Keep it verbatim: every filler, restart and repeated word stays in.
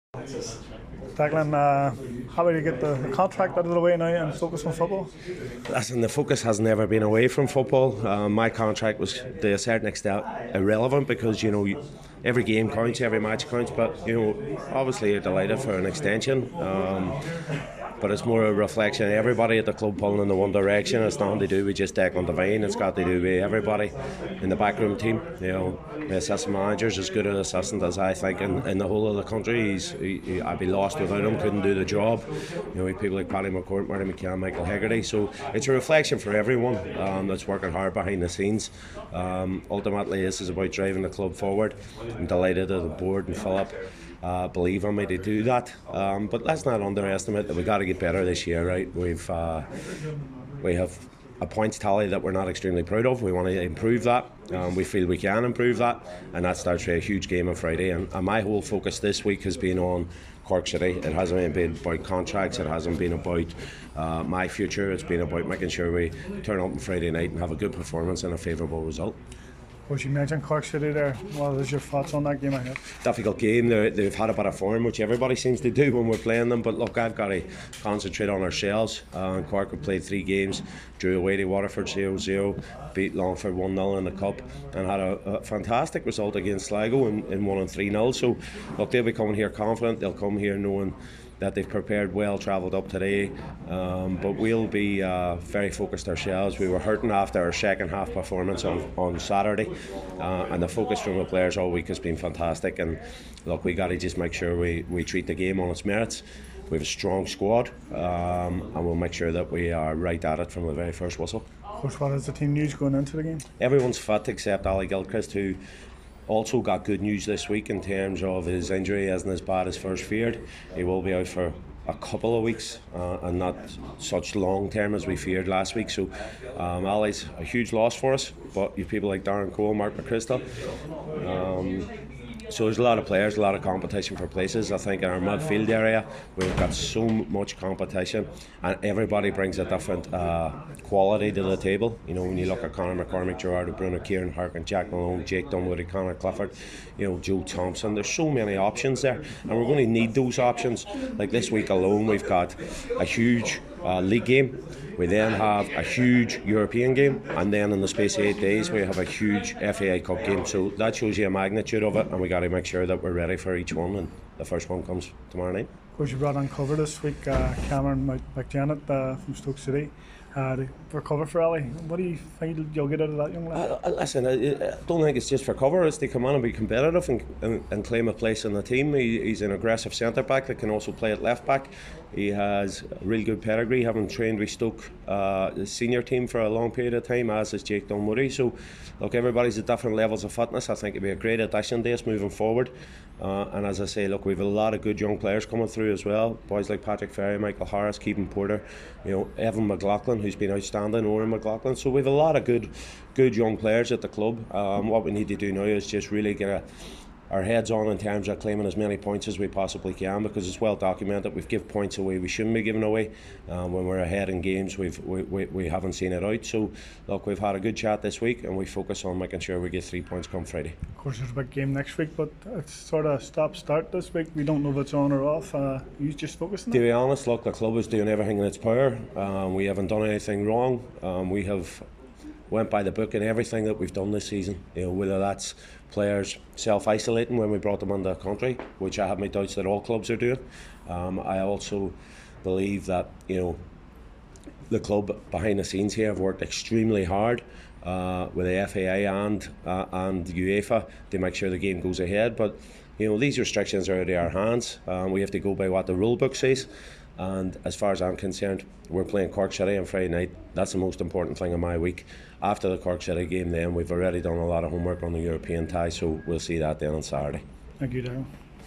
Declan, uh, happy to get the, the contract out of the way now and focus on football? Listen, the focus has never been away from football. Uh, my contract was, to a certain extent, irrelevant because, you know, every game counts, every match counts, but, you know, obviously you're delighted for an extension. Um, but it's more a reflection of everybody at the club pulling in the one direction. It's nothing to do with just Declan Devine. It's got to do with everybody in the backroom team. You know, the assistant manager's as good an assistant as I think in, in the whole of the country. He's, he, he, I'd be lost without him. Couldn't do the job. You know, we have people like Paddy McCourt, Marty McCann, Michael Hegarty. So it's a reflection for everyone um, that's working hard behind the scenes. Um, ultimately, this is about driving the club forward. I'm delighted that the board and Philip Uh, believe in me to do that, um, but let's not underestimate that we've got to get better this year. Right, we've uh, we have a points tally that we're not extremely proud of. We want to improve that. Um, we feel we can improve that, and that starts with a huge game on Friday. And, and my whole focus this week has been on Cork City. It hasn't been about contracts. It hasn't been about uh, my future. It's been about making sure we turn up on Friday night and have a good performance and a favourable result. Well, you mentioned Cork City there. What is your thoughts on that game ahead? Difficult game. They're, they've had a bit of form, which everybody seems to do when we're playing them. But look, I've got to concentrate on ourselves. Uh, Cork have played three games, drew away to Waterford zero zero, beat Longford one nil in the Cup, and had a, a fantastic result against Sligo in, in one and three nil. So, look, they'll be coming here confident. They'll come here knowing that they've prepared well, travelled up today, um, but we'll be uh, very focused ourselves. We were hurting after our second half performance on, on Saturday, uh, and the focus from the players all week has been fantastic. And look, we got to just make sure we, we treat the game on its merits. We have a strong squad, um, and we'll make sure that we are right at it from the very first whistle. Coach, what is the team news going into the game? Everyone's fit except Ali Gilchrist, who also got good news this week in terms of his injury isn't as bad as first feared. He will be out for a couple of weeks uh, and not such long term as we feared last week. So um, Ali's a huge loss for us, but you people like Darren Cole, Mark McChrystal. Um, So there's a lot of players, a lot of competition for places. I think in our midfield area we've got so much competition, and everybody brings a different uh, quality to the table. You know, when you look at Conor McCormick, Gerard Bruno, Kieran Harkin, Jack Malone, Jake Dunwoody, Conor Clifford, you know, Joe Thompson. There's so many options there, and we're going to need those options. Like this week alone, we've got a huge uh, league game. We then have a huge European game, and then in the space of eight days we have a huge F A I Cup game. So that shows you a magnitude of it, and we got to make sure that we're ready for each one, and the first one comes tomorrow night. Of course, you brought on cover this week, uh, Cameron McJanet uh, from Stoke City. Uh, for cover for Ali. What do you think you'll get out of that young lad? Uh, uh, listen, I, I don't think it's just for cover. It's to come on and be competitive and, and, and claim a place in the team. He, he's an aggressive centre back that can also play at left back. He has a real good pedigree, having trained with Stoke, uh, the senior team for a long period of time, as is Jake Dunwoody. So, look, everybody's at different levels of fitness. I think it'd be a great addition to us moving forward. Uh, and as I say, look, we've a lot of good young players coming through as well. Boys like Patrick Ferry, Michael Harris, Keegan Porter, you know, Evan McLaughlin, who's been outstanding, Oren McLaughlin. So we've a lot of good, good young players at the club. Um, what we need to do now is just really get a our heads on in terms of claiming as many points as we possibly can, because it's well documented we've given points away we shouldn't be giving away. Um, when we're ahead in games we've we, we, we haven't seen it out. So look, we've had a good chat this week, and we focus on making sure we get three points come Friday. Of course there's a big game next week, but it's sort of stop start this week. We don't know if it's on or off. Uh, you just focus on that? To be honest, look, the club is doing everything in its power. Um, we haven't done anything wrong. Um, we have went by the book in everything that we've done this season. You know, whether that's players self-isolating when we brought them into the country, which I have my doubts that all clubs are doing. Um, I also believe that, you know, the club behind the scenes here have worked extremely hard uh, with the F A I and uh, and UEFA to make sure the game goes ahead. But you know, these restrictions are out of our hands. Um, we have to go by what the rule book says. And as far as I'm concerned, we're playing Cork City on Friday night. That's the most important thing in my week. After the Cork City game then, we've already done a lot of homework on the European tie, so we'll see that then on Saturday. Thank you, Darren.